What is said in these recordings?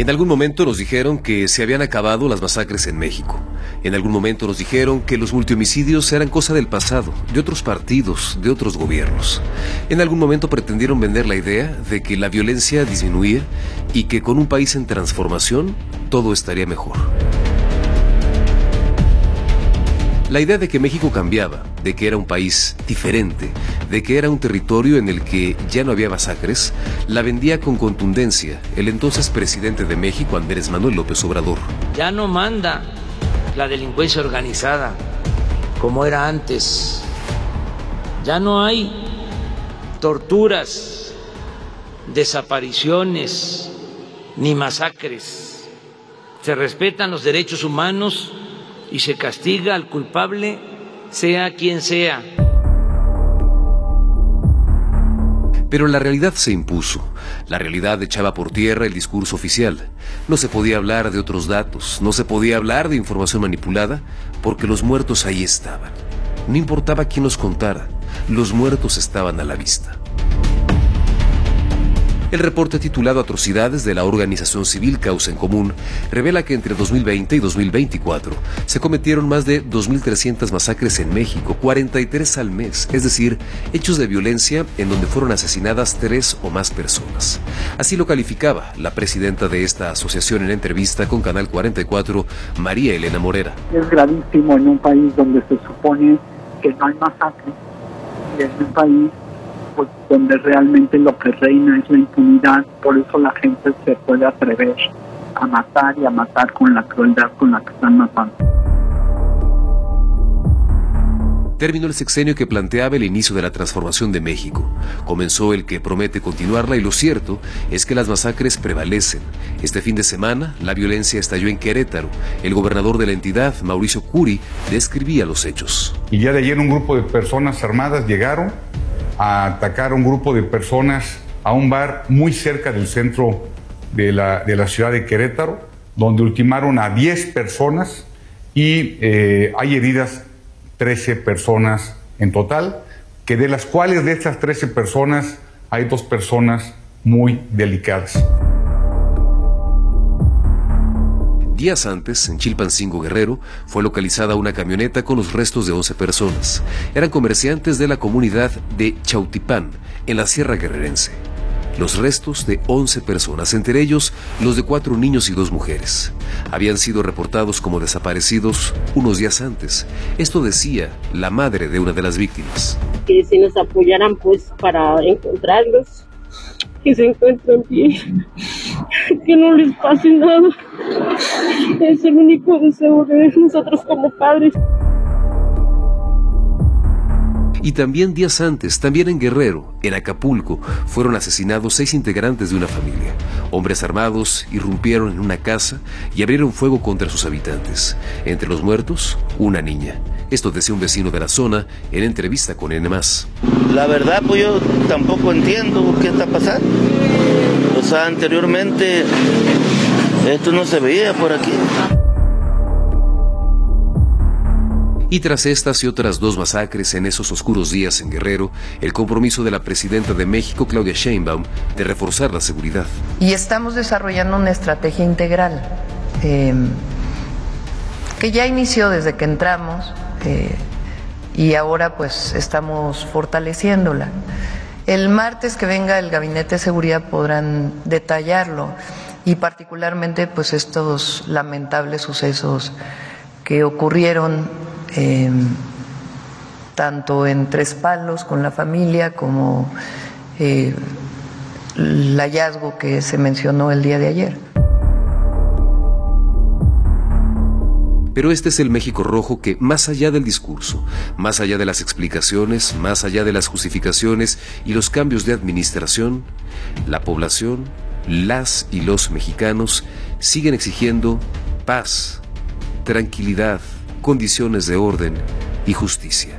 En algún momento nos dijeron que se habían acabado las masacres en México. En algún momento nos dijeron que los multihomicidios eran cosa del pasado, de otros partidos, de otros gobiernos. En algún momento pretendieron vender la idea de que la violencia disminuía y que con un país en transformación todo estaría mejor. La idea de que México cambiaba, de que era un país diferente, de que era un territorio en el que ya no había masacres, la vendía con contundencia el entonces presidente de México, Andrés Manuel López Obrador. Ya no manda la delincuencia organizada como era antes. Ya no hay torturas, desapariciones ni masacres. Se respetan los derechos humanos y se castiga al culpable, sea quien sea. Pero la realidad se impuso. La realidad echaba por tierra el discurso oficial. No se podía hablar de otros datos, no se podía hablar de información manipulada, porque los muertos ahí estaban. No importaba quién los contara, los muertos estaban a la vista. El reporte titulado Atrocidades de la organización civil Causa en Común revela que entre 2020 y 2024 se cometieron más de 2.300 masacres en México, 43 al mes, es decir, hechos de violencia en donde fueron asesinadas 3 o más personas. Así lo calificaba la presidenta de esta asociación en entrevista con Canal 44, María Elena Morera. Es gravísimo en un país donde se supone que no hay masacres, y es un país pues donde realmente lo que reina es la impunidad. Por eso la gente se puede atrever a matar y a matar con la crueldad con la que están matando. Terminó el sexenio que planteaba el inicio de la transformación de México. Comenzó el que promete continuarla y lo cierto es que las masacres prevalecen. Este fin de semana, la violencia estalló en Querétaro. El gobernador de la entidad, Mauricio Curi, describía los hechos. Y ya de ayer un grupo de personas armadas llegaron a atacar a un grupo de personas a un bar muy cerca del centro de la ciudad de Querétaro, donde ultimaron a 10 personas y hay heridas 13 personas en total, que de las cuales de estas 13 personas hay 2 personas muy delicadas. Días antes, en Chilpancingo, Guerrero, fue localizada una camioneta con los restos de 11 personas. Eran comerciantes de la comunidad de Chautipán, en la Sierra Guerrerense. Los restos de 11 personas, entre ellos los de 4 niños y 2 mujeres. Habían sido reportados como desaparecidos unos días antes. Esto decía la madre de una de las víctimas. Que se nos apoyaran pues para encontrarlos, que se encuentren bien, que no les pase nada. Es el único deseo de nosotros como padres. Y también días antes, también en Guerrero, en Acapulco, fueron asesinados 6 integrantes de una familia. Hombres armados irrumpieron en una casa y abrieron fuego contra sus habitantes. Entre los muertos, una niña. Esto decía un vecino de la zona en entrevista con N+. La verdad, pues yo tampoco entiendo qué está pasando. O sea, anteriormente esto no se veía por aquí. Y tras estas y otras 2 masacres en esos oscuros días en Guerrero, el compromiso de la presidenta de México, Claudia Sheinbaum, de reforzar la seguridad. Y estamos desarrollando una estrategia integral que ya inició desde que entramos y ahora pues estamos fortaleciéndola. El martes que venga el Gabinete de Seguridad podrán detallarlo y particularmente pues estos lamentables sucesos que ocurrieron tanto en Tres Palos con la familia como el hallazgo que se mencionó el día de ayer. Pero este es el México rojo que, más allá del discurso, más allá de las explicaciones, más allá de las justificaciones y los cambios de administración, la población, las y los mexicanos siguen exigiendo paz, tranquilidad, condiciones de orden y justicia.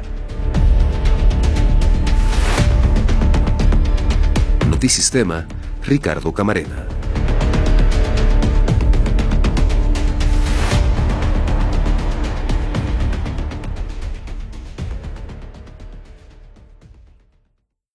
Notisistema, Ricardo Camarena.